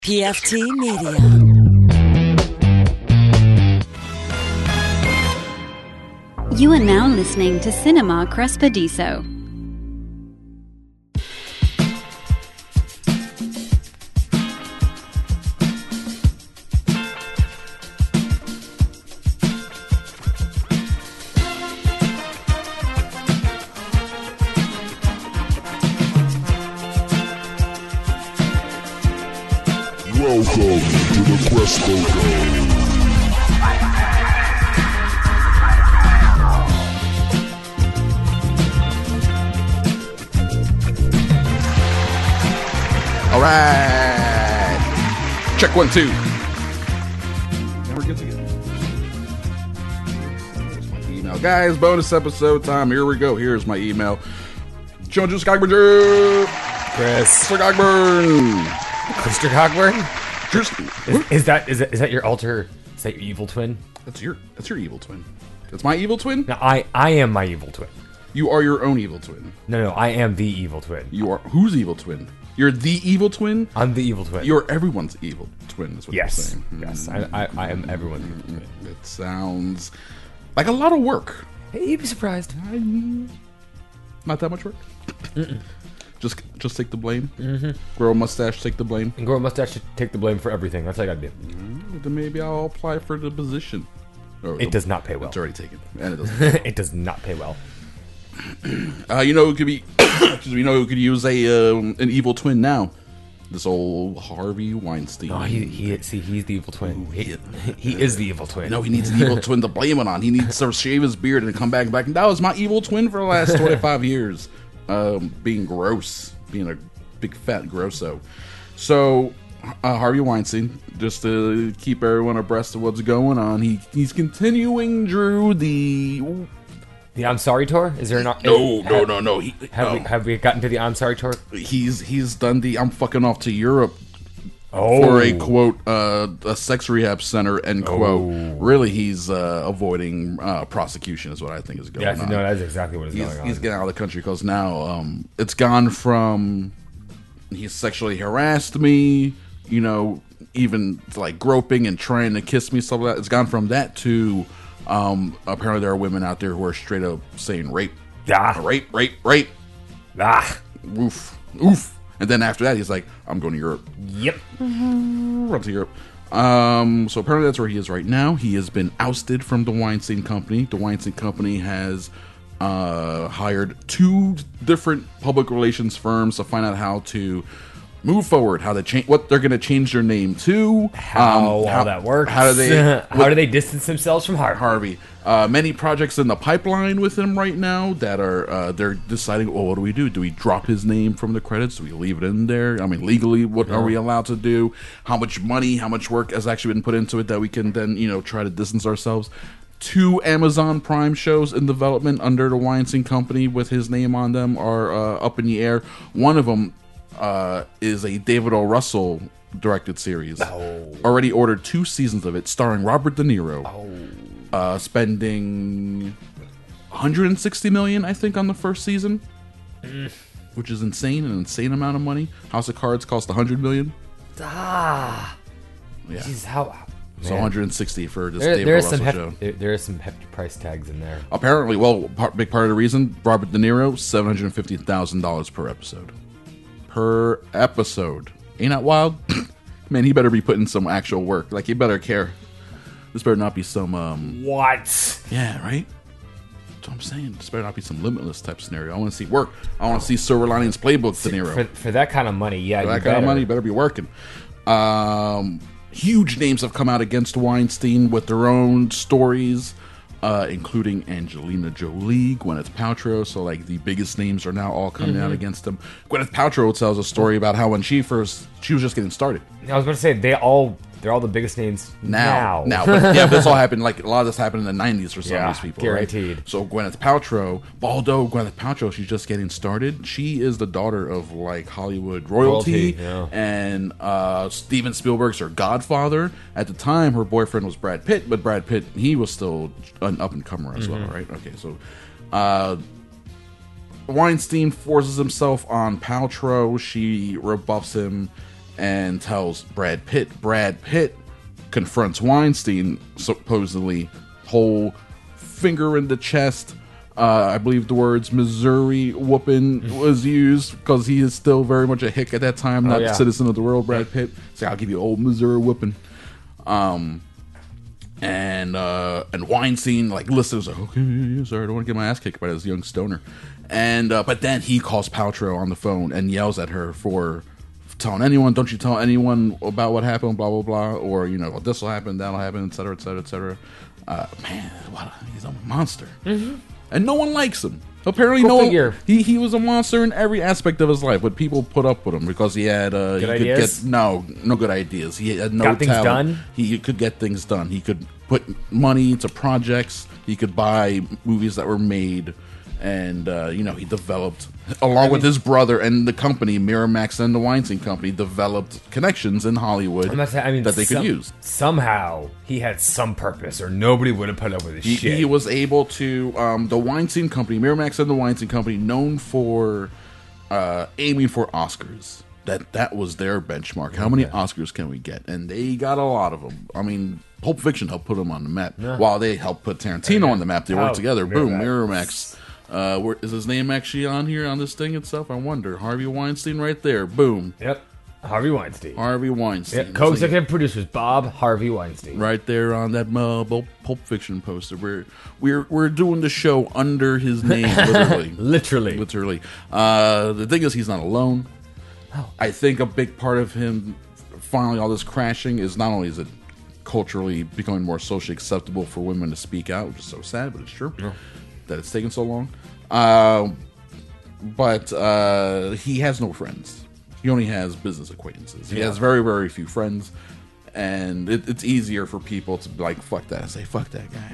PFT Media. You are now listening to Cinema Crespediso. Welcome to the Crespo Dome. All right. Check 1, 2. And we're good to go. Here's my email. Guys, bonus episode time. Here we go. Here's my email. Joe Juice Cockburn. Chris. Mr. Cockburn. Mr. Cockburn? Just, Is that your alter? Is that your evil twin? That's your evil twin. That's my evil twin? No, I am my evil twin. You are your own evil twin. No, I am the evil twin. You are whose evil twin? You're the evil twin? I'm the evil twin. You're everyone's evil twin, is what you're yes, saying. yes. I am everyone's evil twin. It sounds like a lot of work. Hey, you'd be surprised. Not that much work. Just take the blame. Grow a mustache, take the blame. And grow a mustache should take the blame for everything. That's all I gotta do. Then maybe I'll apply for the position. It does not pay well. It's already taken, and it doesn't. It does not pay well. You know, it could be. You know, who could use an evil twin now. This old Harvey Weinstein. Oh, he's the evil twin. He is the evil twin. No, he needs an evil twin to blame it on. He needs to shave his beard and come back. And that was my evil twin for the last 25 years. Being gross. Being a big fat grosso. So, Harvey Weinstein, just to keep everyone abreast of what's going on, he's continuing, Drew, the I'm Sorry tour? Is there an... No. Have we gotten to the I'm Sorry tour? He's done the I'm fucking off to Europe Oh. for a quote a sex rehab center end quote. Really, he's avoiding prosecution is what I think is going on. No, that's exactly what is going on. He's getting out of the country because now it's gone from he sexually harassed me, you know, even like groping and trying to kiss me, stuff like that. It's gone from that to apparently there are women out there who are straight up saying rape. Rape. Oof. And then after that, he's like, I'm going to Europe. Yep. Run to Europe. So apparently that's where he is right now. He has been ousted from the Weinstein Company. The Weinstein Company has hired 2 different public relations firms to find out how to move forward, how to change, what they're going to change their name to, how that works. How do they distance themselves from Harvey? Many projects in the pipeline with him right now that are they're deciding, well, what do we do? Do we drop his name from the credits? Do we leave it in there? I mean, legally, what are we allowed to do? How much money, how much work has actually been put into it that we can then, you know, try to distance ourselves? 2 Amazon Prime shows in development under the Weinstein Company with his name on them are up in the air. One of them is a David O. Russell directed series. Already ordered 2 seasons of it, starring Robert De Niro. Spending $160 million, I think, on the first season, which is insane, an insane amount of money. House of Cards cost $100 million. Yeah. Jeez, So 160 for this there David O. Russell show. There are some hefty price tags in there. Apparently, big part of the reason, Robert De Niro, $750,000 per episode. Ain't that wild? Man, he better be putting some actual work. Like, he better care. This better not be some, What? Yeah, right? That's what I'm saying. This better not be some Limitless type scenario. I want to see work. I want to see Silver Linings Playbook De Niro. For that kind of money, yeah. For that kind of money, you better be working. Huge names have come out against Weinstein with their own stories, including Angelina Jolie, Gwyneth Paltrow. So, like, the biggest names are now all coming out against him. Gwyneth Paltrow tells a story about how when she was just getting started. I was going to say, they're all the biggest names now. But, yeah, this all happened, like, a lot of this happened in the 90s for some of these people, guaranteed. Right? So Gwyneth Paltrow, although Gwyneth Paltrow, she's just getting started, she is the daughter of, like, Hollywood royalty. Yeah. And Steven Spielberg's her godfather. At the time, her boyfriend was Brad Pitt, but Brad Pitt, he was still an up-and-comer as well, right? Okay, so Weinstein forces himself on Paltrow. She rebuffs him and tells Brad Pitt. Brad Pitt confronts Weinstein, supposedly whole finger in the chest. I believe the words Missouri whooping was used because he is still very much a hick at that time, not a citizen of the world. Brad Pitt, so I'll give you old Missouri whooping. And Weinstein listens, like, okay, sorry, I don't want to get my ass kicked by this young stoner. And but then he calls Paltrow on the phone and yells at her for telling anyone, don't you tell anyone about what happened, blah blah blah, or this will happen, that'll happen, etc. etc. etc. Man, he's a monster. And no one likes him. Apparently, he was a monster in every aspect of his life, but people put up with him because he had good ideas? No good ideas. He had no Got things talent. done? He could get things done. He could put money into projects. He could buy movies that were made, and he developed, along with his brother and the company, Miramax and the Weinstein Company, developed connections in Hollywood that they could use. Somehow he had some purpose, or nobody would have put up with his shit. He was able to, the Weinstein Company, Miramax and the Weinstein Company, known for aiming for Oscars. That was their benchmark. How many Oscars can we get? And they got a lot of them. I mean, Pulp Fiction helped put them on the map. Yeah. While they helped put Tarantino on the map, they worked together. Boom, Miramax. Is his name actually on here on this thing itself? I wonder. Harvey Weinstein right there. Boom. Yep. Harvey Weinstein. Yep. Co-executive producers Bob Harvey Weinstein. Right there on that Pulp Fiction poster. We're doing the show under his name, literally. Literally. The thing is, he's not alone. Oh. I think a big part of him finally all this crashing is not only is it culturally becoming more socially acceptable for women to speak out, which is so sad, but it's true that it's taken so long. But he has no friends. He only has business acquaintances. He has very, very few friends, and it's easier for people to be like, fuck that, and say, fuck that guy.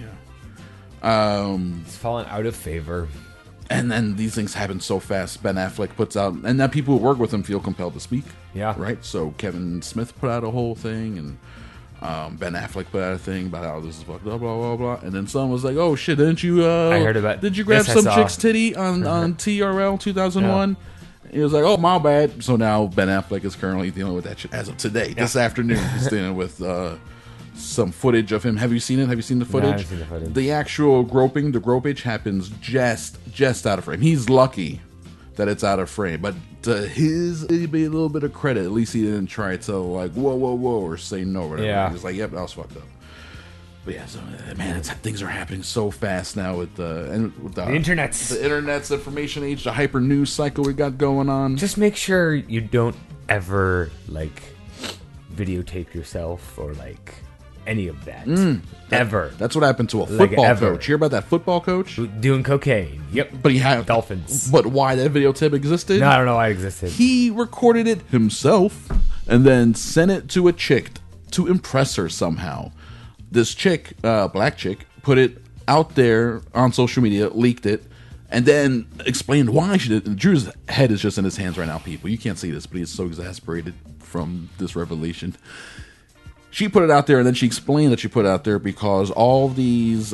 It's fallen out of favor. And then these things happen so fast. Ben Affleck puts out, and then people who work with him feel compelled to speak. Yeah. Right? So Kevin Smith put out a whole thing, and Ben Affleck put out a thing about how this is fucked up, blah, blah, blah. And then someone was like, oh, shit, didn't you... I heard about... Did you grab some chick's titty on TRL 2001? Yeah. He was like, oh, my bad. So now Ben Affleck is currently dealing with that shit as of today. This afternoon, he's dealing with... some footage of him. Have you seen it? Have you seen the footage? No, I haven't seen the footage. The actual gropage happens just out of frame. He's lucky that it's out of frame, but to it'd be a little bit of credit. At least he didn't try to like whoa or say no or whatever. Yeah. He was like, yep, that was fucked up. But yeah, so man, things are happening so fast now with the internet's information age, the hyper news cycle we got going on. Just make sure you don't ever videotape yourself or any of that. Ever. That's what happened to a football coach. Hear about that football coach? Doing cocaine. Yep. But he had Dolphins. But why that videotape existed? No, I don't know why it existed. He recorded it himself and then sent it to a chick to impress her somehow. This chick, black chick, put it out there on social media, leaked it, and then explained why she did. Drew's head is just in his hands right now, people. You can't see this, but he's so exasperated from this revelation. She put it out there, and then she explained that she put it out there because all these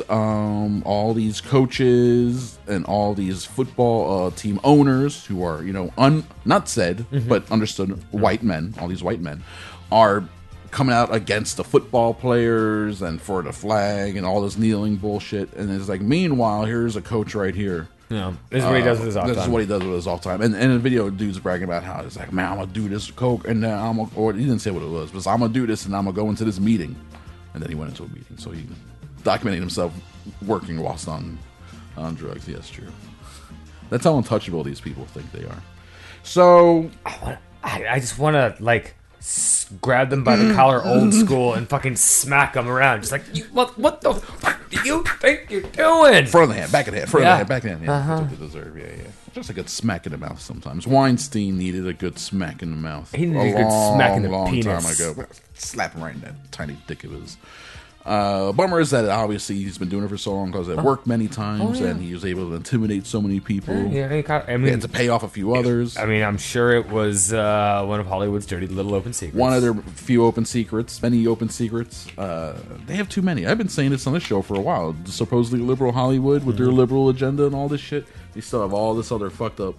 coaches and all these football team owners who are, not said, but understood white men, all these white men, are coming out against the football players and for the flag and all this kneeling bullshit. And it's like, meanwhile, here's a coach right here. Yeah, this is what he does with his off time. This is what he does with his off time. And in the video, dude's bragging about how it's like, man, I'm gonna do this coke, and then or he didn't say what it was, but I'm gonna do this, and I'm gonna go into this meeting. And then he went into a meeting, so he documented himself working whilst on drugs. Yes, true. That's how untouchable these people think they are. So I just want to grab them by the collar, old school, and fucking smack them around. Just what the fuck do you think you're doing? Front of the hand, back of the hand, front of the hand, back of the hand. Yeah, that's what they deserve. Yeah. Just a good smack in the mouth sometimes. Weinstein needed a good smack in the mouth. He needed a good smack in the penis. Long time ago. Slap him right in that tiny dick of his. Bummer is that obviously he's been doing it for so long because it worked many times and he was able to intimidate so many people. He had to pay off a few others. I mean, I'm sure it was one of Hollywood's dirty little open secrets. One of their few open secrets, many open secrets. They have too many. I've been saying this on this show for a while. Supposedly liberal Hollywood with their liberal agenda and all this shit. They still have all this other fucked up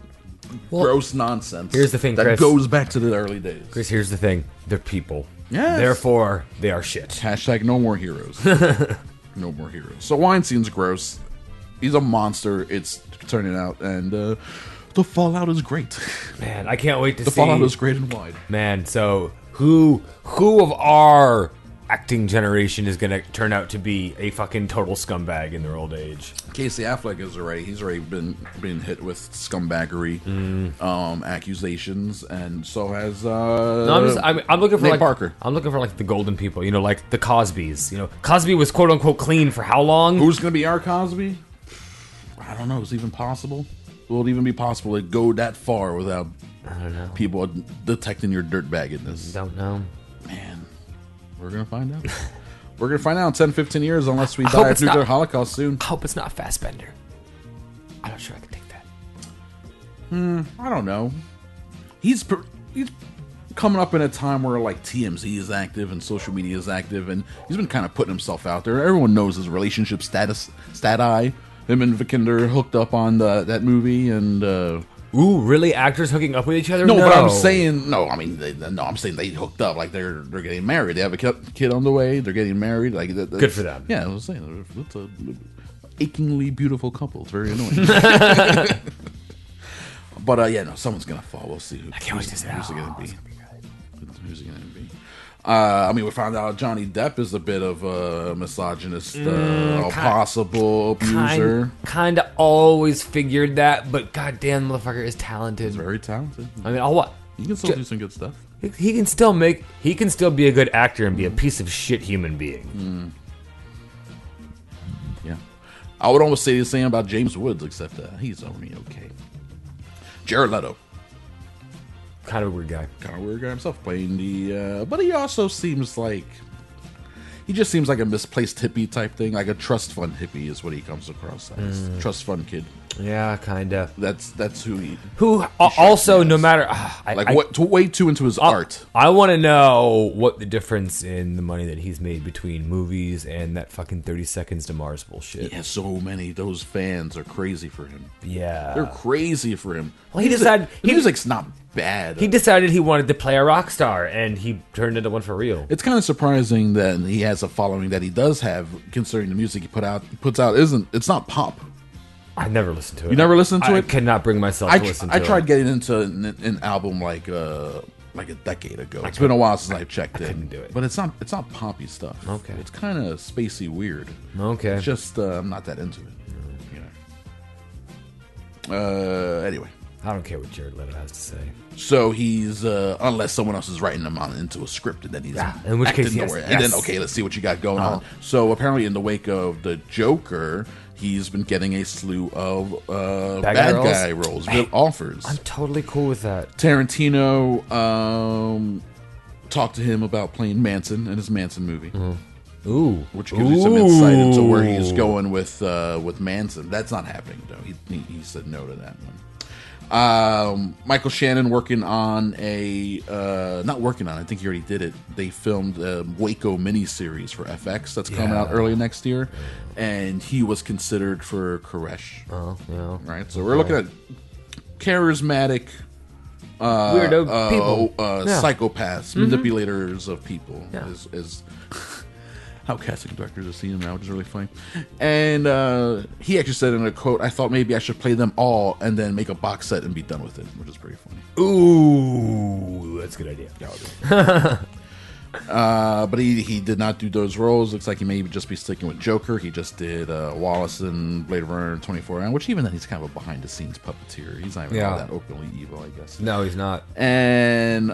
gross nonsense. here's the thing, that Chris. goes back to the early days. Chris, here's the thing. They're people. Yes. Therefore, they are shit. Hashtag no more heroes. No more heroes. So Weinstein's gross. He's a monster. It's turning out, and the fallout is great. Man, I can't wait to The see. fallout is great and wide. Man, so who of our acting generation is going to turn out to be a fucking total scumbag in their old age? Casey Affleck is he's already been hit with scumbaggery accusations, and so has No, I'm looking for Nate like Parker. I'm looking for like the golden people, like the Cosbys. Cosby was quote unquote clean for how long? Who's going to be our Cosby? I don't know. Is it even possible? Will it even be possible to go that far without people detecting your dirtbaggedness? Don't know. Man, we're going to find out. We're going to find out in 10, 15 years unless we I hope die of it's nuclear not- holocaust soon. I hope it's not Fassbender. I'm not sure I can take that. I don't know. He's coming up in a time where like TMZ is active and social media is active, and he's been kind of putting himself out there. Everyone knows his relationship stat-eye. Him and Vikander hooked up on that movie, and Ooh, really? Actors hooking up with each other? no, but I'm saying no. I mean, I'm saying they hooked up, like they're getting married. They have a kid on the way. They're getting married. Like Good for them. Yeah, I was saying it's a achingly beautiful couple. It's very annoying. But yeah, no, someone's gonna fall. We'll see. I can't wait to see who's it how gonna be. Who's it gonna be? I mean, we found out Johnny Depp is a bit of a misogynist, possible abuser. Kind of always figured that, but goddamn, motherfucker is talented. Very talented. I mean, what? You can still do some good stuff. He can still be a good actor and be a piece of shit human being. Yeah, I would almost say the same about James Woods, except he's only okay. Jared Leto. Kind of a weird guy. Kind of weird guy himself, playing but he also seems like he just seems like a misplaced hippie type thing, like a trust fund hippie is what he comes across as. Trust fund kid. Yeah, kind of. That's who he. Also, no is. matter Way too into his art. I want to know what the difference in the money that he's made between movies and that fucking 30 Seconds to Mars bullshit. He has so many. Those fans are crazy for him. Yeah. They're crazy for him. Well, he decided the music's not bad. He decided he wanted to play a rock star, and he turned into one for real. It's kind of surprising that he has a following that he does have, considering the music he puts out it's not pop. I never listened to it. You never listened to I it? cannot bring myself to listen to it. I tried getting into an album like a decade ago. It's been a while since I checked it. couldn't do it. But it's not poppy stuff. Okay. It's kind of spacey weird. Okay. It's just I'm not that into it. Anyway. I don't care what Jared Leto has to say. So he's unless someone else is writing him on into a script, and then he's in which case, acting yes, for it. yes. And then okay, let's see what you got going on. So apparently, in the wake of the Joker, he's been getting a slew of bad guy roles, offers. I'm totally cool with that. Tarantino talked to him about playing Manson in his Manson movie, Ooh, which gives you some insight into where he's going with Manson. That's not happening though. He said no to that one. Michael Shannon working on not working on, I think he already did it. They filmed a Waco miniseries for FX that's coming out early next year, and he was considered for Koresh. Oh, yeah. Right, so we're looking at charismatic Weirdo people. psychopaths, manipulators of people. Yeah. Is how casting directors are seeing now, which is really funny. And he actually said in a quote, "I thought maybe I should play them all and then make a box set and be done with it," which is pretty funny. Ooh, that's a good idea. But he did not do those roles. Looks like he may just be sticking with Joker. He just did Wallace and Blade Runner 2049, which even then he's kind of a behind-the-scenes puppeteer. He's not even all that openly evil, I guess. No, he's not. And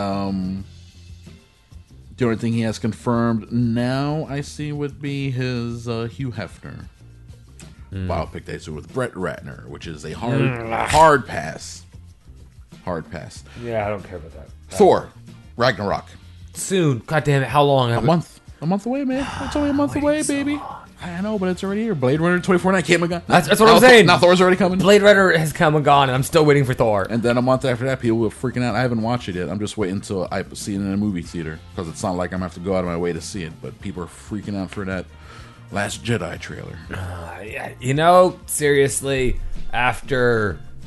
the only thing he has confirmed now, I see, would be his Hugh Hefner biopic that he's doing with Brett Ratner, which is a hard pass. Hard pass. Yeah, I don't care about that. Thor, Ragnarok. Soon. God damn it, how long? A month away, man. It's only a month away, baby. I know, but it's already here. Blade Runner 2049 came and gone. That's what I'm saying. Now Thor's already coming. Blade Runner has come and gone, and I'm still waiting for Thor. And then a month after that, people were freaking out. I haven't watched it yet. I'm just waiting until I see it in a movie theater, because it's not like I'm going to have to go out of my way to see it. But people are freaking out for that Last Jedi trailer. You know, seriously, after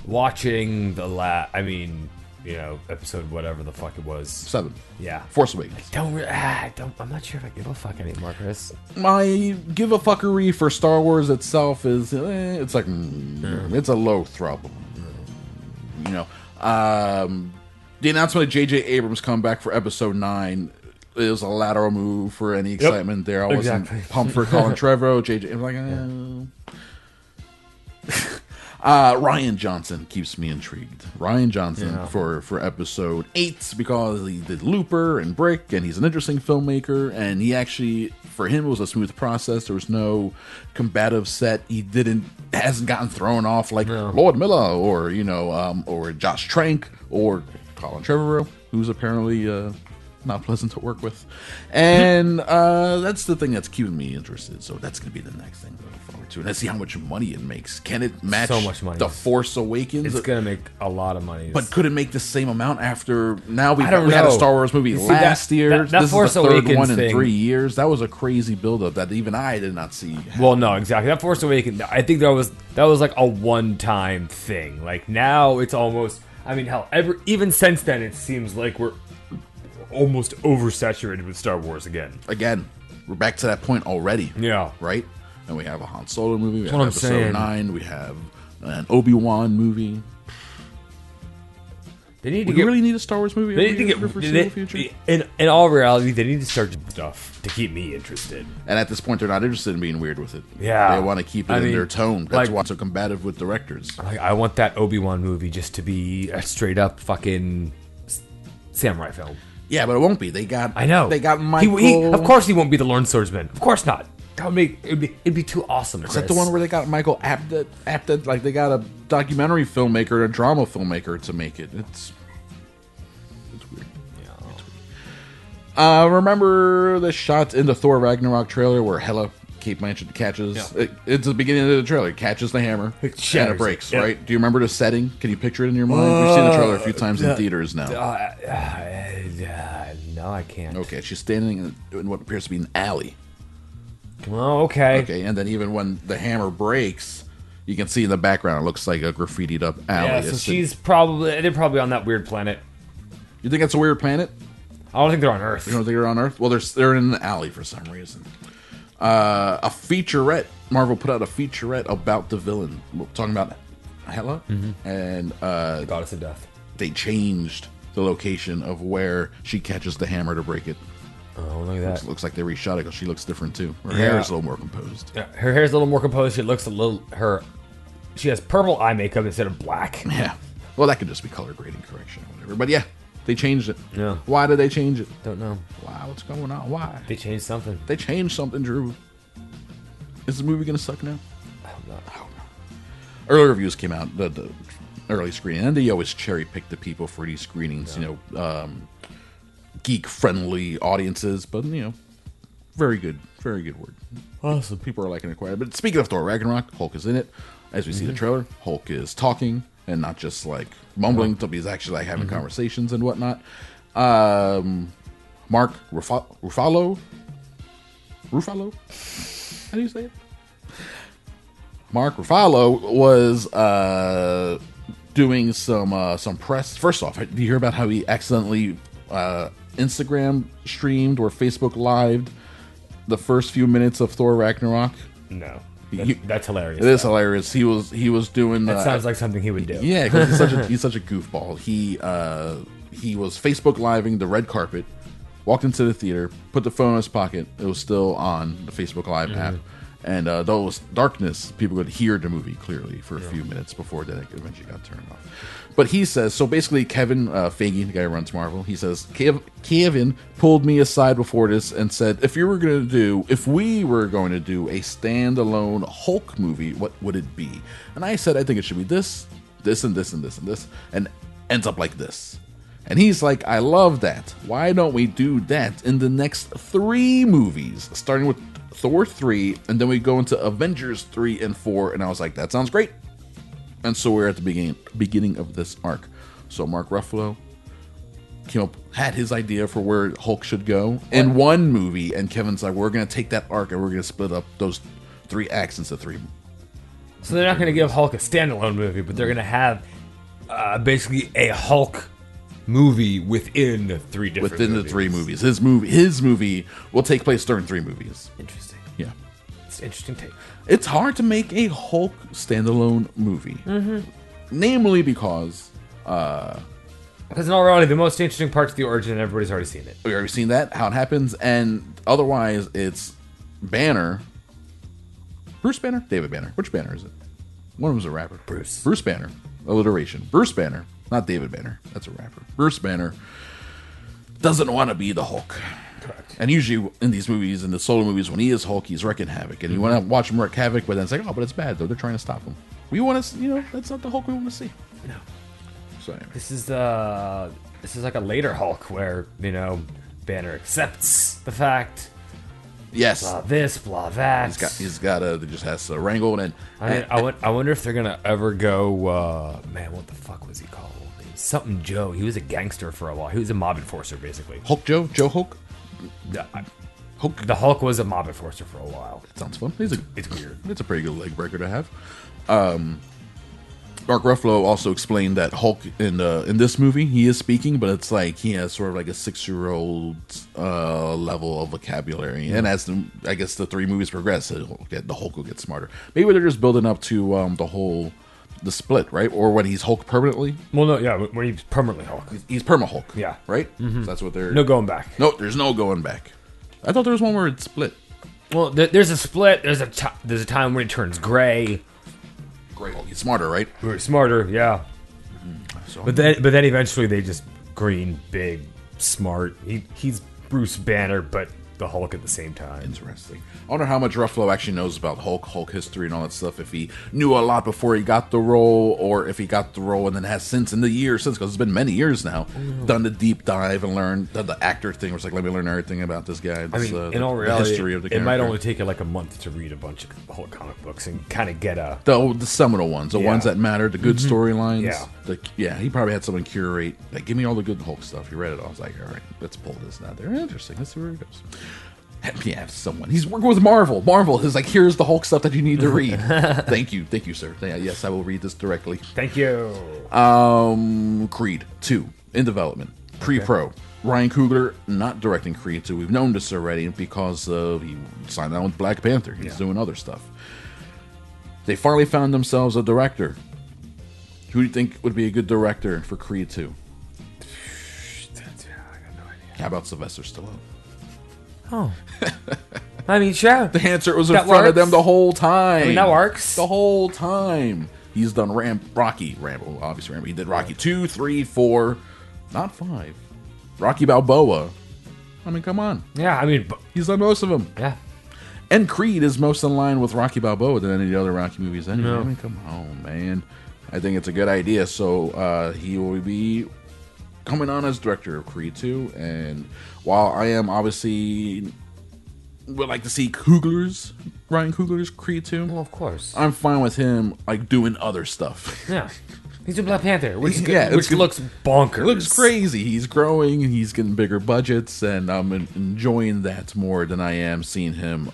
watching episode whatever the fuck it was. 7. Yeah. Force Awakens. I'm not sure if I give a fuck anymore, Chris. My give a fuckery for Star Wars itself is it's like it's a low throb. You know, the announcement of J.J. Abrams coming back for Episode 9 is a lateral move for any excitement there. I wasn't pumped for Colin Trevorrow. J.J. I'm like, Ryan Johnson keeps me intrigued. Ryan Johnson for Episode 8 because he did Looper and Brick, and he's an interesting filmmaker. And he actually, for him, it was a smooth process. There was no combative set. He hasn't gotten thrown off like Lord Miller or or Josh Trank or Colin Trevorrow, who's apparently not pleasant to work with. And that's the thing that's keeping me interested. So that's going to be the next thing to look forward to. And let's see how much money it makes. Can it match so much money. The Force Awakens? It's going to make a lot of money. But could it make the same amount after... Now we had a Star Wars movie last year. That this Force is the third Awakens one in thing. 3 years. That was a crazy buildup that even I did not see. Well, no, exactly. That Force Awakens, I think that was like a one-time thing. Like, now it's almost... I mean, hell, even since then, it seems like we're almost oversaturated with Star Wars again. Again, we're back to that point already. Yeah. Right? And we have a Han Solo movie. We That's have what I'm Episode saying. 9. We have an Obi-Wan movie. They need We to get... really need a Star Wars movie They need to for the get... foreseeable future. In all reality, they need to start doing stuff to keep me interested. And at this point, they're not interested in being weird with it. Yeah. They want to keep it I in mean, their tone. That's like- why it's so combative with directors. Like, I want that Obi-Wan movie just to be a straight-up fucking samurai film. Yeah, but it won't be. They got. I know. They got Michael. Of course, he won't be the Lone Swordsman. Of course not. That would make it'd be too awesome. Chris. Is that the one where they got Michael Apted? Like they got a documentary filmmaker and a drama filmmaker to make it. It's weird. Yeah. It's weird. Remember the shot in the Thor Ragnarok trailer where Hela Kate Blanchett catches? It's the beginning of the trailer. Catches the hammer and it breaks. Yeah. Right? Do you remember the setting? Can you picture it in your mind? We've seen the trailer a few times in theaters now. No, I can't. Okay, she's standing in what appears to be an alley. Well, okay. Okay, and then even when the hammer breaks, you can see in the background it looks like a graffitied up alley. Yeah, so they're probably on that weird planet. You think that's a weird planet? I don't think they're on Earth. You don't think they're on Earth? Well, they're in an alley for some reason. A featurette. Marvel put out a featurette about the villain, talking about Hela, and Goddess of Death. they changed the location of where she catches the hammer to break it. Oh, look at that. Looks like they reshot it because she looks different too. Her hair is a little more composed. Yeah, her hair's a little more composed. She has purple eye makeup instead of black. Yeah. Well, that could just be color grading correction or whatever. But yeah, they changed it. Yeah. Why did they change it? Don't know. Wow, what's going on? Why? They changed something. They changed something, Drew. Is the movie going to suck now? I don't know. Early reviews came out, the early screening, and they always cherry pick the people for these screenings, geek-friendly audiences, but, very good word. Awesome. People are liking it quite a bit. Speaking of Thor Ragnarok, Hulk is in it. As we see the trailer, Hulk is talking and not just like mumbling, but he's actually like having conversations and whatnot. Mark Ruffalo? How do you say it? Mark Ruffalo was doing some press. First off, did you hear about how he accidentally Instagram streamed or Facebook lived the first few minutes of Thor Ragnarok? No. That's hilarious. It is hilarious. He was doing. That sounds like something he would do. Yeah, because he's such a goofball. He was Facebook living the red carpet, walked into the theater, put the phone in his pocket. It was still on the Facebook Live app, and though it was darkness, people could hear the movie clearly for a few minutes before that eventually got turned off. But he says, so basically Kevin Feige, the guy who runs Marvel, he says, Kevin pulled me aside before this and said, if we were going to do a standalone Hulk movie, what would it be? And I said, I think it should be this, and this, and this, and this, and ends up like this. And he's like, I love that. Why don't we do that in the next 3 movies, starting with Thor 3, and then we go into Avengers 3 and 4, and I was like, that sounds great. And so we're at the beginning of this arc. So Mark Ruffalo had his idea for where Hulk should go in one movie, and Kevin's like, we're going to take that arc and we're going to split up those 3 acts into 3 So they're not going to give Hulk a standalone movie, but they're going to have basically a Hulk movie within the three different within movies. the three movies. His movie will take place during three movies. Interesting. Yeah. It's an interesting take. It's hard to make a Hulk standalone movie. Namely because Because in all reality, the most interesting part's the origin, and everybody's already seen it. we already seen that, how it happens, and otherwise it's Banner. Bruce Banner? David Banner. Which Banner is it? One of them's a rapper. Bruce Banner. Alliteration. Bruce Banner. Not David Banner. That's a rapper. Bruce Banner doesn't want to be the Hulk. Correct. And usually in these movies, in the solo movies, when he is Hulk, he's wreaking havoc. And you want to watch him wreak havoc, but then it's like, oh, but it's bad, though. They're trying to stop him. We want to, that's not the Hulk we want to see. No. So anyway. This is like a later Hulk where, Banner accepts the fact, Yes. blah this, blah that. He's got they just has to wrangle and I wonder if they're gonna ever go. Man, what the fuck was he called? Something Joe. He was a gangster for a while. He was a mob enforcer, basically. Joe Hulk. Hulk. The Hulk was a mob enforcer for a while. Sounds fun. It's weird. It's a pretty good leg breaker to have. Mark Ruffalo also explained that Hulk in this movie he is speaking, but it's like he has sort of like a 6-year-old level of vocabulary, and as the three movies progress, the Hulk will get smarter. Maybe they're just building up to the split, right? Or when he's Hulk permanently. Well, no, yeah, when he's permanently Hulk. He's perma Hulk. Yeah. Right. So that's what they're. No going back. No, there's no going back. I thought there was one where it split. Well, there's a split. There's a time when he turns gray. Great. He's smarter, right? We're smarter, yeah. So, But then eventually they just green, big, smart. He's Bruce Banner, but the Hulk at the same time. interesting. I wonder how much Ruffalo actually knows about Hulk history and all that stuff. If he knew a lot before he got the role, or if he got the role and then has since, in the years since, because it's been many years now, done the deep dive and learned the actor thing. Was like, let me learn everything about this guy. I mean, in all the reality, history of the it character. might only take you like a month to read a bunch of Hulk comic books and kind of get a... the seminal ones, the Yeah. ones that matter, the good storylines. Yeah. He probably had someone curate. Like, give me all the good Hulk stuff. He read it all. I was like, all right, let's pull this out there. Interesting. Let's see where it goes. Yeah, someone. He's working with Marvel. Marvel is like, here's the Hulk stuff that you need to read. Thank you, sir. Yes, I will read this directly. Thank you. Creed 2 in development, pre-pro. Ryan Coogler not directing Creed 2. We've known this already because he signed on with Black Panther. He's doing other stuff. They finally found themselves a director. Who do you think would be a good director for Creed 2? I got no idea. How about Sylvester Stallone? Oh. I mean, sure. The answer was in That front of works. them the whole time. I mean, that works. The whole time. He's done Rocky, Rambo, obviously Rambo. He did Rocky 2, 3, 4, not 5. Rocky Balboa. I mean, come on. Yeah, I mean... He's done most of them. Yeah. And Creed is most in line with Rocky Balboa than any of the other Rocky movies anyway. No. I mean, come on, man. I think it's a good idea. So he will be coming on as director of Creed 2. And while I am obviously would like to see Ryan Coogler's Creed 2, Well, of course. I'm fine with him like doing other stuff. Yeah. He's in Black Panther, which Yeah, which looks bonkers. It looks crazy. He's growing. He's getting bigger budgets, and I'm enjoying that more than I am seeing him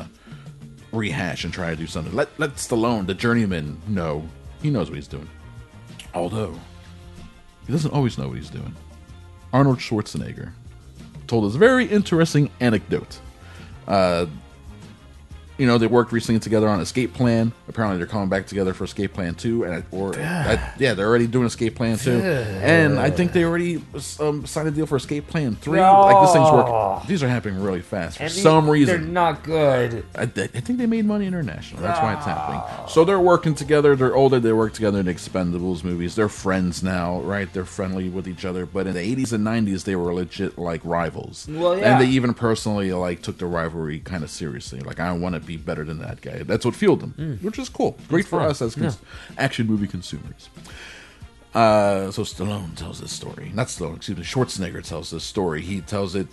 rehash and try to do something. Let Stallone, the journeyman, know. He knows what he's doing. Although, he doesn't always know what he's doing. Arnold Schwarzenegger told us a very interesting anecdote. They worked recently together on Escape Plan. Apparently, they're coming back together for Escape Plan 2. They're already doing Escape Plan 2. And I think they already signed a deal for Escape Plan 3. No. Like, this thing's working. These are happening really fast for some reason. They're not good. I think they made money international. That's why it's happening. So they're working together. They're older. They work together in Expendables movies. They're friends now, right? They're friendly with each other. But in the 80s and 90s, they were legit like rivals. Well, yeah. And they even personally like took the rivalry kind of seriously. Like, I want to be better than that guy. That's what fueled them, which is cool. Great for us as action movie consumers. So Stallone tells this story. Not Stallone, excuse me. Schwarzenegger tells this story. He tells it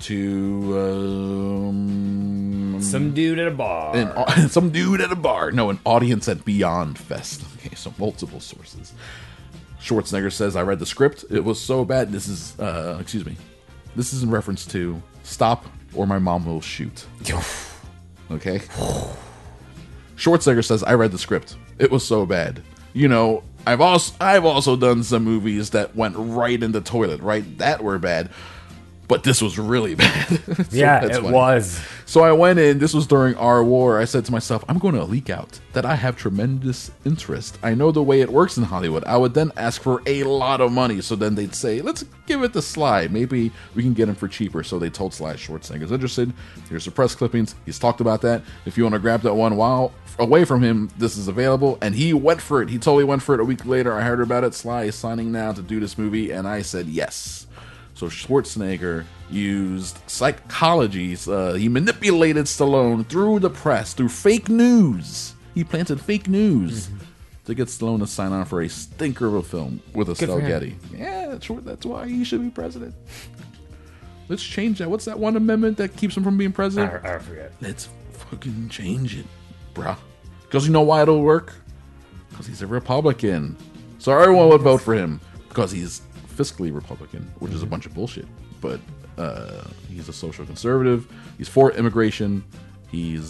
to Some dude at a bar. some dude at a bar. No, an audience at Beyond Fest. Okay, so multiple sources. Schwarzenegger says, I read the script. It was so bad. This is, this is in reference to Stop or My Mom Will Shoot. Okay? Schwarzenegger says, I read the script. It was so bad. You know, I've also done some movies that went right in the toilet, right? That were bad. But this was really bad. So Yeah, that's it funny. was. So I went in, this was during our war. I said to myself, I'm going to leak out that I have tremendous interest. I know the way it works in Hollywood. I would then ask for a lot of money. So then they'd say, let's give it to Sly. Maybe we can get him for cheaper. So they told Sly Schwarzenegger's interested. Here's the press clippings. He's talked about that. If you want to grab that one while away from him, this is available. And he went for it. He totally went for it. A week later, I heard about it. Sly is signing now to do this movie. And I said, yes. So Schwarzenegger used psychologies. He manipulated Stallone through the press, through fake news. He planted fake news to get Stallone to sign on for a stinker of a film with Estelle for him. Getty. Yeah, that's why he should be president. Let's change that. What's that one amendment that keeps him from being president? I forget. Let's fucking change it, bruh. Because you know why it'll work? Because he's a Republican. So everyone would vote for him. Because he's fiscally Republican, which is a bunch of bullshit. But he's a social conservative. He's for immigration. He's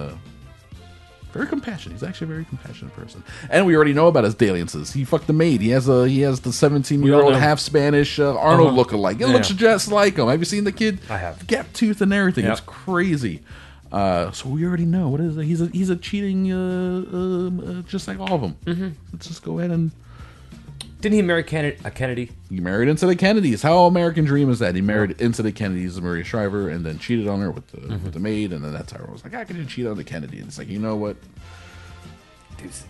very compassionate. He's actually a very compassionate person. And we already know about his dalliances. He fucked the maid. He has the 17-year-old know. half Spanish Arnold lookalike. It looks Yeah. just like him. Have you seen the kid? I have. Gap tooth and everything. Yep. It's crazy. So we already know what is it? He's a cheating, just like all of them. Mm-hmm. Let's just go ahead and. Didn't he marry Kennedy? He married into the Kennedys. How American Dream is that? He married into the Kennedys, Maria Shriver, and then cheated on her with the maid, and then that's how I was like, I could cheat on the Kennedy. And it's like, you know what? Deuces.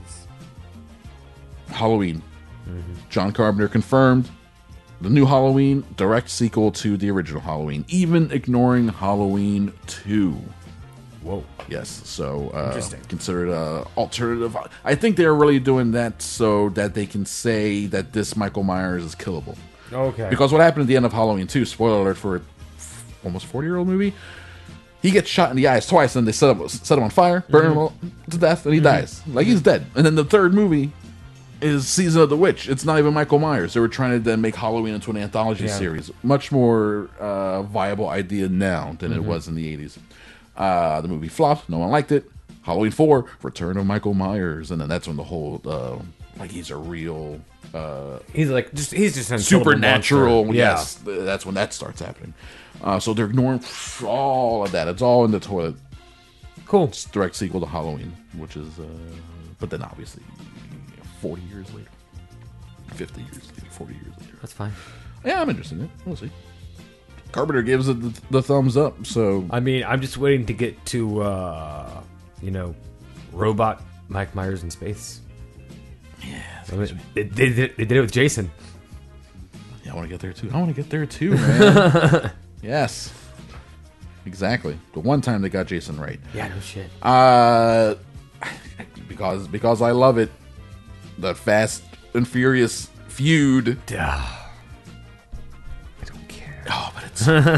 Halloween. John Carpenter confirmed the new Halloween, direct sequel to the original Halloween, even ignoring Halloween 2. Whoa. Yes, so Interesting. considered alternative. I think they're really doing that so that they can say that this Michael Myers is killable. Okay. Because what happened at the end of Halloween 2, spoiler alert for a almost 40-year-old movie, he gets shot in the eyes twice, and they set him on fire, burn him to death, and he dies. Like, he's dead. And then the third movie is Season of the Witch. It's not even Michael Myers. They were trying to then make Halloween into an anthology series. Much more viable idea now than it was in the 80s. The movie flopped. No one liked it. Halloween 4, Return of Michael Myers. And then that's when the whole, like, he's a real... he's just an supernatural. monster. Yes, that's when that starts happening. So they're ignoring all of that. It's all in the toilet. Cool. It's direct sequel to Halloween, which is, but then obviously 40 years later, 50 years later, 40 years later. That's fine. Yeah, I'm interested in it. We'll see. Carpenter gives it the thumbs up. So I mean, I'm just waiting to get to, robot Mike Myers in space. yeah, I mean, they did it with Jason. I want to get there too. Man. Yes, exactly. The one time they got Jason right. Yeah, no shit. Because I love it. The Fast and Furious feud. I don't care. Oh, but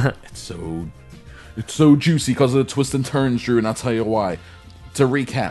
it's so juicy because of the twists and turns, Drew, and I'll tell you why. To recap,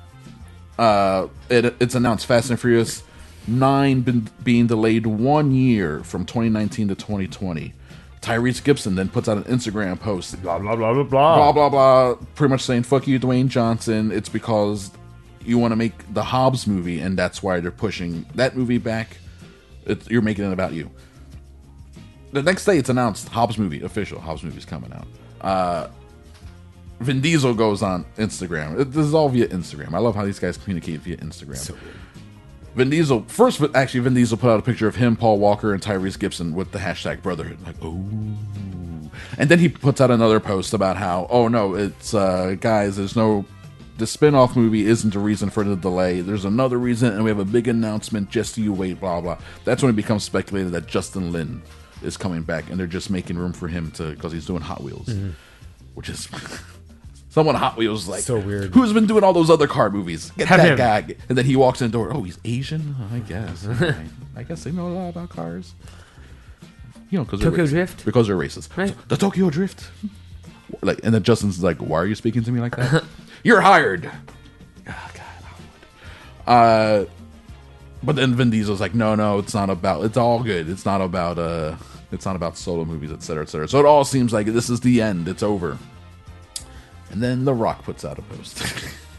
it's announced Fast and Furious 9 being delayed 1 year from 2019 to 2020. Tyrese Gibson then puts out an Instagram post, Blah, blah, blah, blah, blah. blah blah blah, pretty much saying "fuck you, Dwayne Johnson." It's because you want to make the Hobbs movie, and that's why they're pushing that movie back. You're making it about you. The next day, it's announced Hobbs movie official. Hobbs movie's coming out. Vin Diesel goes on Instagram. This is all via Instagram. I love how these guys communicate via Instagram. So weird. Vin Diesel put out a picture of him, Paul Walker, and Tyrese Gibson with the hashtag brotherhood. Like, oh. And then he puts out another post about how, oh no, it's, guys, the spin-off movie isn't the reason for the delay. There's another reason, and we have a big announcement, just you wait, blah, blah. That's when it becomes speculated that Justin Lin is coming back, and they're just making room for him because he's doing Hot Wheels. Which is... Someone Hot Wheels like, So weird. Who's been doing all those other car movies? Get Have that him. guy. And then he walks in the door. Oh, he's Asian? I guess. I guess they know a lot about cars. You know, because Tokyo Drift? Because they're racist. Right. So, the Tokyo Drift. Like, and then Justin's like, "Why are you speaking to me like that? You're hired." Oh, God, Hollywood. But then Vin Diesel's like, "No, it's not about. It's all good. It's not about solo movies, etc., etc." So it all seems like this is the end. It's over. And then The Rock puts out a post.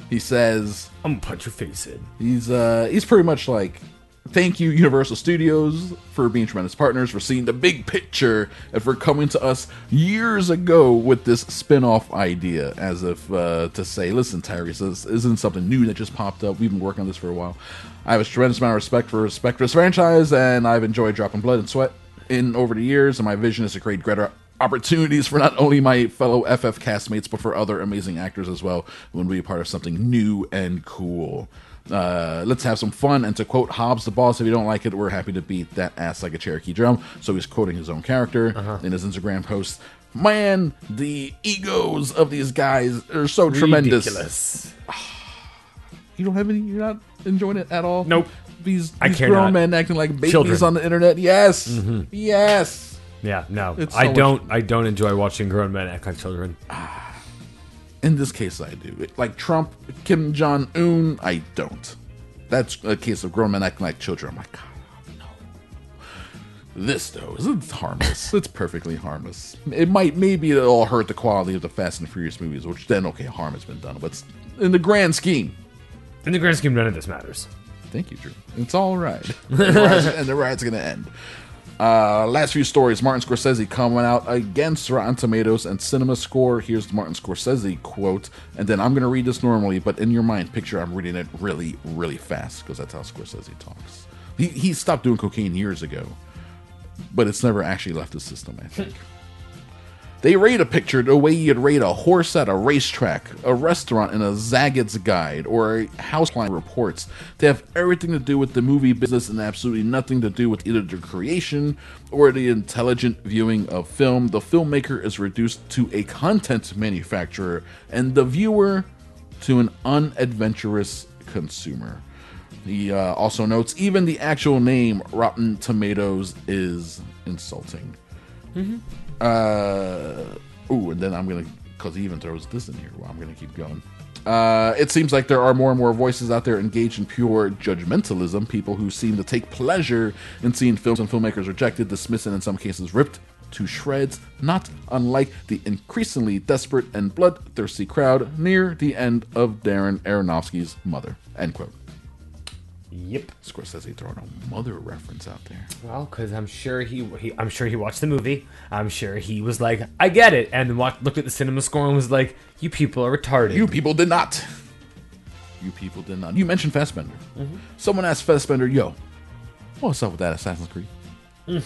He says I'm gonna punch your face in. he's pretty much like, thank you, Universal Studios, for being tremendous partners, for seeing the big picture, and for coming to us years ago with this spin-off idea, as if to say, listen, Tyrese, this isn't something new that just popped up. We've been working on this for a while. I have a tremendous amount of respect for this franchise, and I've enjoyed dropping blood and sweat in over the years, and my vision is to create greater opportunities for not only my fellow FF castmates, but for other amazing actors as well, who want to be a part of something new and cool. Let's have some fun, and to quote Hobbs the boss, if you don't like it, we're happy to beat that ass like a Cherokee drum. So he's quoting his own character in his Instagram post. Man, the egos of these guys are so tremendous. Ridiculous. You don't have any, you're not enjoying it at all? Nope. These I grown cannot. men acting like babies Children. on the internet. Yes. Yes. Yeah, no. It's so I don't enjoy watching grown men act like children. In this case, I do. Like Trump, Kim Jong-un, I don't. That's a case of grown men acting like children. I'm like, God, no. This, though, is harmless. It's perfectly harmless. Maybe it'll hurt the quality of the Fast and Furious movies, which then, okay, harm has been done. But in the grand scheme. In the grand scheme, none of this matters. Thank you, Drew. It's all right. And the ride's going to end. Last few stories. Martin Scorsese coming out against Rotten Tomatoes and Cinema Score. Here's the Martin Scorsese quote, and then I'm going to read this normally, but in your mind, picture I'm reading it really, really fast, because that's how Scorsese talks. He stopped doing cocaine years ago, but it's never actually left his system, I think. They rate a picture the way you'd rate a horse at a racetrack, a restaurant in a Zagat's Guide, or a Houseline Reports. They have everything to do with the movie business and absolutely nothing to do with either the creation or the intelligent viewing of film. The filmmaker is reduced to a content manufacturer, and the viewer to an unadventurous consumer. He also notes even the actual name Rotten Tomatoes is insulting. And then I'm gonna, because he even throws this in here. Well, I'm gonna keep going. It seems like there are more and more voices out there engaged in pure judgmentalism, people who seem to take pleasure in seeing films and filmmakers rejected, dismissed, and in some cases ripped to shreds, not unlike the increasingly desperate and bloodthirsty crowd near the end of Darren Aronofsky's Mother. End quote. Yep. Scorsese throwing a Mother reference out there. Well, because I'm sure he watched the movie. I'm sure he was like, I get it, and then looked at the Cinema Score and was like, you people are retarded. You people did not. You people did not. You mentioned Fassbender. Someone asked Fassbender, yo, what's up with that Assassin's Creed?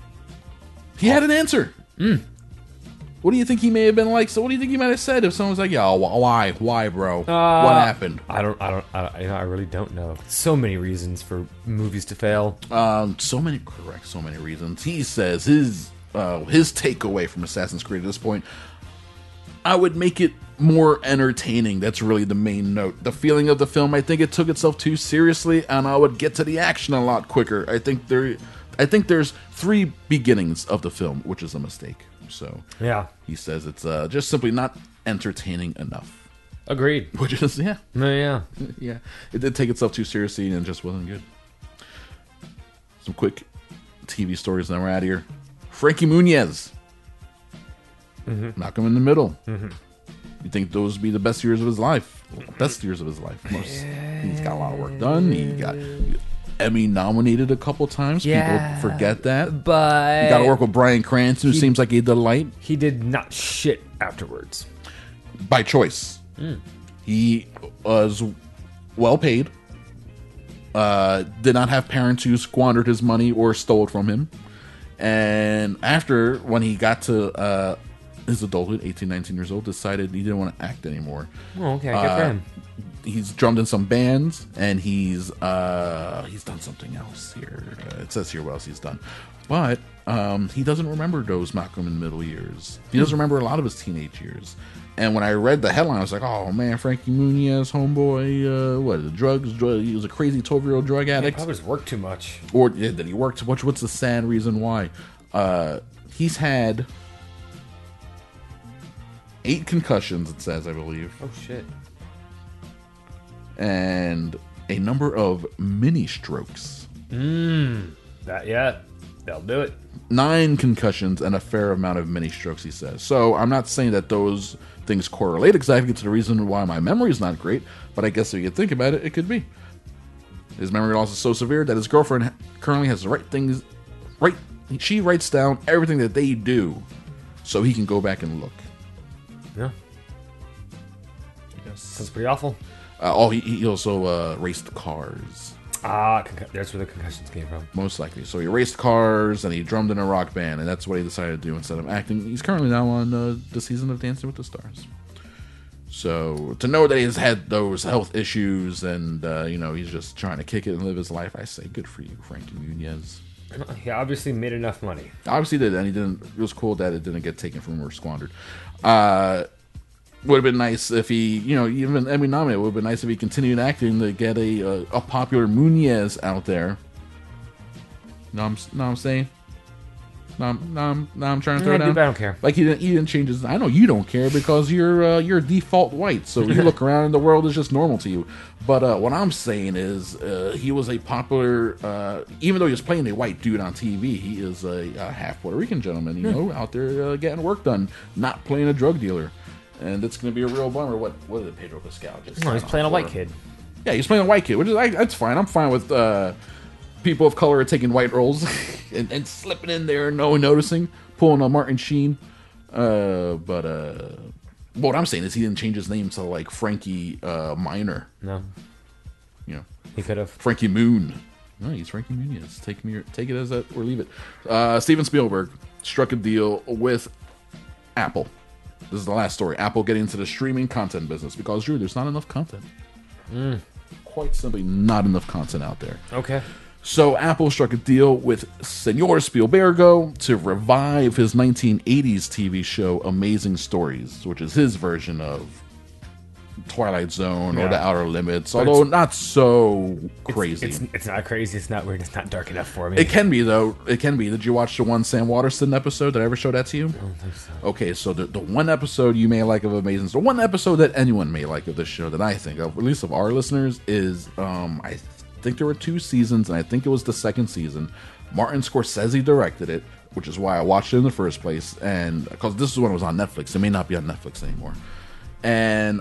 He had an answer. What do you think he may have been like? So what do you think he might have said if someone was like, yo, why, bro? What happened? I really don't know. So many reasons for movies to fail. So many reasons. He says his takeaway from Assassin's Creed at this point, I would make it more entertaining. That's really the main note. The feeling of the film, I think it took itself too seriously, and I would get to the action a lot quicker. I think there's 3 beginnings of the film, which is a mistake. So Yeah. he says it's just simply not entertaining enough. Agreed. Which is, yeah. Yeah. Yeah. It did take itself too seriously and just wasn't good. Some quick TV stories, and then we're out of here. Frankie Muniz. Knock him in the middle. You think those would be the best years of his life? Best years of his life. He's got a lot of work done. He got Emmy nominated a couple times. Yeah. People forget that. But You got to work with Bryan Cranston, who seems like a delight. he did not shit afterwards. By choice. He was well paid. Did not have parents who squandered his money or stole it from him. And after, when he got to his adulthood, 18, 19 years old, decided he didn't want to act anymore. Oh, okay, good for him. He's drummed in some bands, and he's done something else here. It says here what else he's done. But he doesn't remember those Malcolm in the Middle years. He doesn't remember a lot of his teenage years. And when I read the headline, I was like, oh, man, Frankie Muniz, homeboy, drugs, he was a crazy 12-year-old drug addict. Probably just worked too much. Or did he work too much? What's the sad reason why? He's had 8 concussions, it says, I believe. Oh, shit. And a number of mini strokes. Yeah. They'll do it. 9 concussions and a fair amount of mini strokes, he says. So I'm not saying that those things correlate exactly to the reason why my memory is not great, but I guess if you think about it, it could be. His memory loss is so severe that his girlfriend currently has the right things. She writes down everything that they do so he can go back and look. Yeah. Sounds pretty awful. He also raced cars. That's where the concussions came from. Most likely. So he raced cars and he drummed in a rock band, and that's what he decided to do instead of acting. He's currently now on the season of Dancing with the Stars. So to know that he's had those health issues and he's just trying to kick it and live his life, I say good for you, Frankie Muniz. He obviously made enough money. Obviously did, and he didn't. It was cool that it didn't get taken from him or squandered. Would have been nice if he, even Emmy nominated. Would have been nice if he continued acting to get a popular Muniz out there. Know what I'm saying? No, I'm trying to throw it down. I don't care. Like he didn't change his. I know you don't care because you're default white, so you look around and the world is just normal to you. But what I'm saying is, he was a popular. Even though he was playing a white dude on TV, he is a half Puerto Rican gentleman, out there getting work done, not playing a drug dealer, and it's going to be a real bummer. What did Pedro Pascal just? No, he's playing a white kid. Yeah, he's playing a white kid, which is that's fine. I'm fine with. People of color are taking white roles and slipping in there, no one noticing, pulling a Martin Sheen. But what I'm saying is he didn't change his name to like Frankie Minor. No. He could have. Frankie Moon. No, he's Frankie Muniz. Take it as that or leave it. Steven Spielberg struck a deal with Apple. This is the last story. Apple getting into the streaming content business because, Drew, there's not enough content. Quite simply not enough content out there. Okay. So Apple struck a deal with Senor Spielbergo to revive his 1980s TV show Amazing Stories, which is his version of Twilight Zone or The Outer Limits, although not so crazy. It's not crazy. It's not weird. It's not dark enough for me. It can be, though. It can be. Did you watch the one Sam Waterston episode? Did I ever show that to you? I don't think so. Okay, so the one episode you may like of Amazing Stories, the one episode that anyone may like of this show that I think of, at least of our listeners, is I think there were 2 seasons, and I think it was the 2nd season. Martin Scorsese directed it, which is why I watched it in the first place, and because this is when it was on Netflix. It may not be on Netflix anymore. And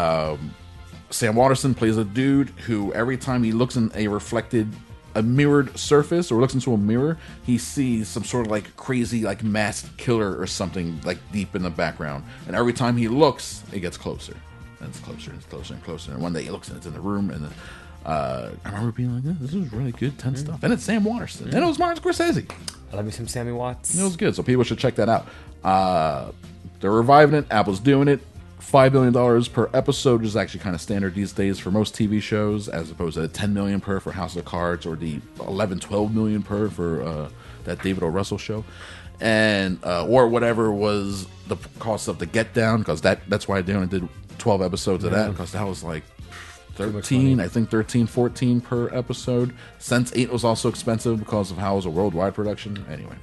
Sam Waterston plays a dude who every time he looks in a mirrored surface or looks into a mirror, he sees some sort of like crazy like masked killer or something like deep in the background. And every time he looks, it gets closer. And it's closer and it's closer and closer. And one day he looks and it's in the room, and I remember being like, this is really good, tense stuff. And it's Sam Waterston. And it was Martin Scorsese. I love me some Sammy Watts. It was good, so people should check that out. They're reviving it. Apple's doing it. $5 million per episode, which is actually kind of standard these days for most TV shows, as opposed to $10 million per for House of Cards or the $11-12 million per for that David O. Russell show, and or whatever was the cost of the Get Down, because that's why they only did 12 episodes of that, because that was like 13, I think 13, 14 per episode. Sense8 was also expensive because of how it was a worldwide production. Anyway,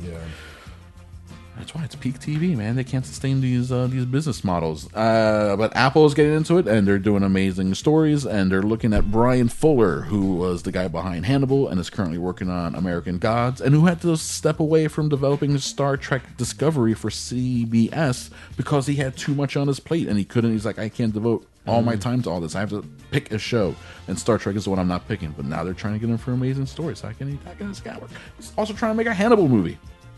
that's why it's peak TV, man. They can't sustain these business models. But Apple is getting into it, and they're doing amazing stories, and they're looking at Brian Fuller, who was the guy behind Hannibal and is currently working on American Gods, and who had to step away from developing Star Trek Discovery for CBS because he had too much on his plate, and he's like, I can't devote all my time to all this. I have to pick a show, and Star Trek is the one I'm not picking. But now they're trying to get him for Amazing Stories. How can this guy work? He's also trying to make a Hannibal movie.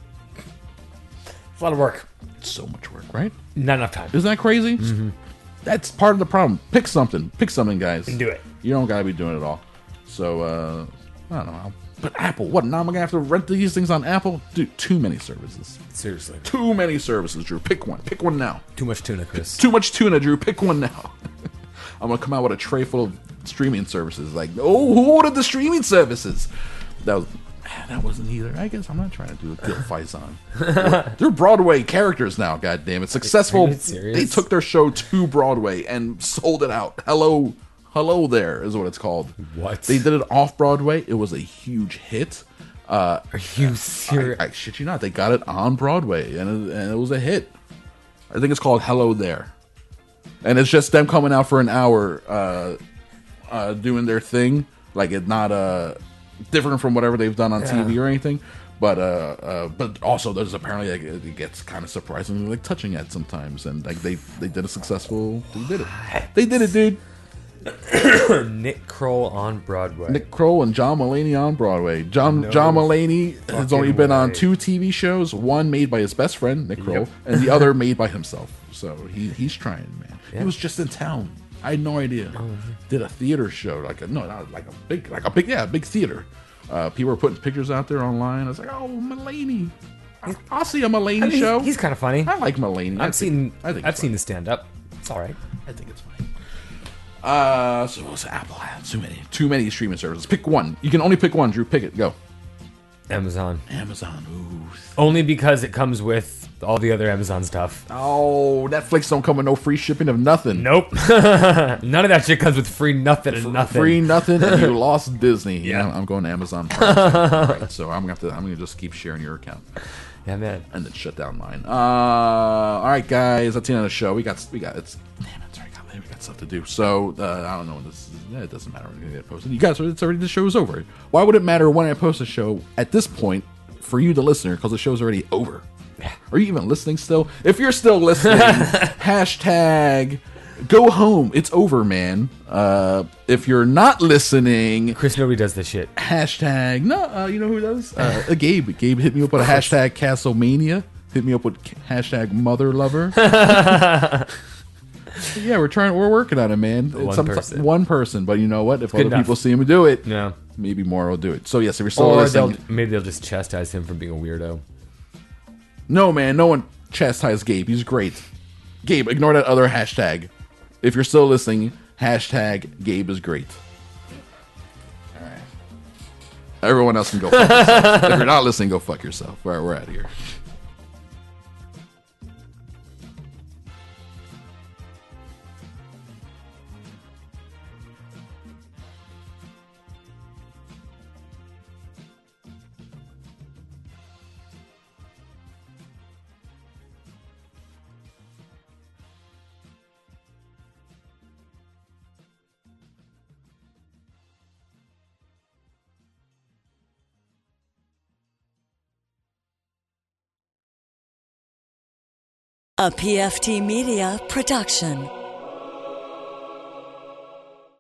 It's a lot of work. It's so much work, right? Not enough time. Isn't that crazy? Mm-hmm. That's part of the problem. Pick something, guys. And do it. You don't gotta be doing it all. So I don't know. But Apple, what? Now I'm gonna have to rent these things on Apple? Dude, too many services. Seriously. Too many services, Drew. Pick one. Pick one now. Too much tuna, Chris. Too much tuna, Drew. Pick one now. I'm gonna come out with a tray full of streaming services. Like, oh, who ordered the streaming services? That wasn't either. I guess I'm not trying to do a Gil Faison. They're Broadway characters now, goddammit. Successful. They took their show to Broadway and sold it out. Hello there is what it's called. What? They did it off Broadway. It was a huge hit. Are you serious? I shit you not. They got it on Broadway, and it was a hit. I think it's called Hello There. And it's just them coming out for an hour doing their thing. Like, it's not different from whatever they've done on TV or anything. But also there's apparently like, it gets kind of surprisingly like touching at sometimes, and like they did a successful. They did it, dude. Nick Kroll on Broadway. Nick Kroll and John Mulaney on Broadway. John Mulaney has only been on 2 TV shows, one made by his best friend, Nick Kroll, and the other made by himself. So he's trying, man. Yeah. He was just in town. I had no idea. Did a theater show, a big theater. People were putting pictures out there online. I was like, oh, Mulaney. I'll see a Mulaney show. He's kind of funny. I like Mulaney. I've seen the stand up. It's all right. I think it's funny. So what's Apple? Too many streaming services. Pick one. You can only pick one, Drew. Pick it. Go. Amazon. Ooh. Only because it comes with all the other Amazon stuff. Oh, Netflix don't come with no free shipping of nothing. Nope. None of that shit comes with free nothing and nothing. Free nothing, and you lost Disney. Yeah. I'm going to Amazon Prime. Right, so I'm gonna just keep sharing your account. Yeah, man. And then shut down mine. All right, guys. That's the end of the show. We got. We got stuff to do. So I don't know when this. It doesn't matter when I get posted. You guys, the show's over. Why would it matter when I post a show at this point for you, the listener? Because the show's already over. Are you even listening still? If you're still listening, hashtag go home. It's over, man. If you're not listening, Chris, nobody does this shit. Hashtag no. You know who does? Gabe. Gabe hit me up with a hashtag Castlemania. Hit me up with hashtag Mother Lover. Yeah, we're working on it, man. One person, but you know what? If other people see him do it, maybe more will do it. So yes, if you're still listening, maybe they'll just chastise him for being a weirdo. No, man, no one chastised Gabe. He's great. Gabe, ignore that other hashtag. If you're still listening, hashtag Gabe is great. All right. Everyone else can go fuck yourself. If you're not listening, go fuck yourself. All right, we're out of here. A PFT Media production.